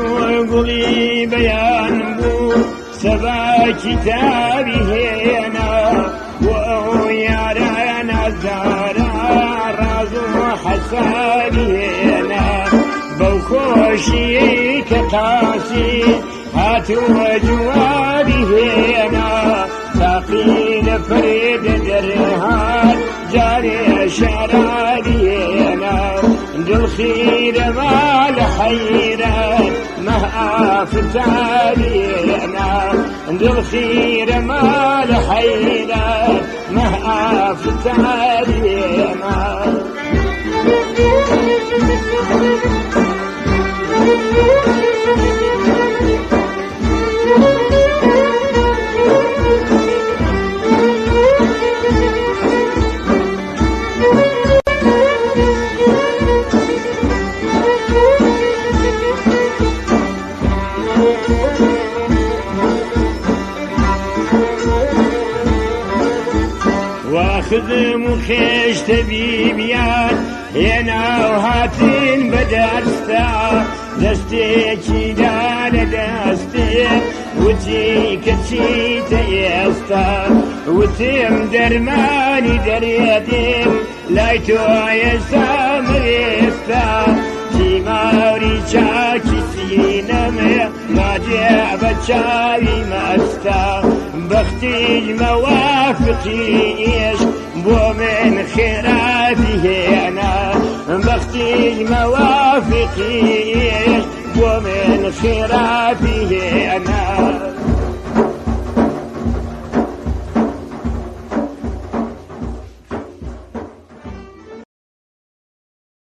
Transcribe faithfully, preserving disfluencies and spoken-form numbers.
قولي بيان بو سبا كتابي هنا ويارانا زارا رازو حسابي هنا بوخوشي كقاسي هاتوا جوابي هنا ساقين فريد درهان جاري شرابي هنا دل خير مال حيران ما فتابي هنا دل خير مال حيران ما فتابي هنا واخذ مخيش تبيبيان هنا وهاتين بدرستا دستي دال دستي وتي كتشي تيستا وتم درماني دريتم لايتو يسا مريستا تيماري شاكي سينمي ما جاء بتشاوي مستا بختي الموافقي ايش بو من خيراتي هنا بختي الموافقي ايش بو من خيراتي هنا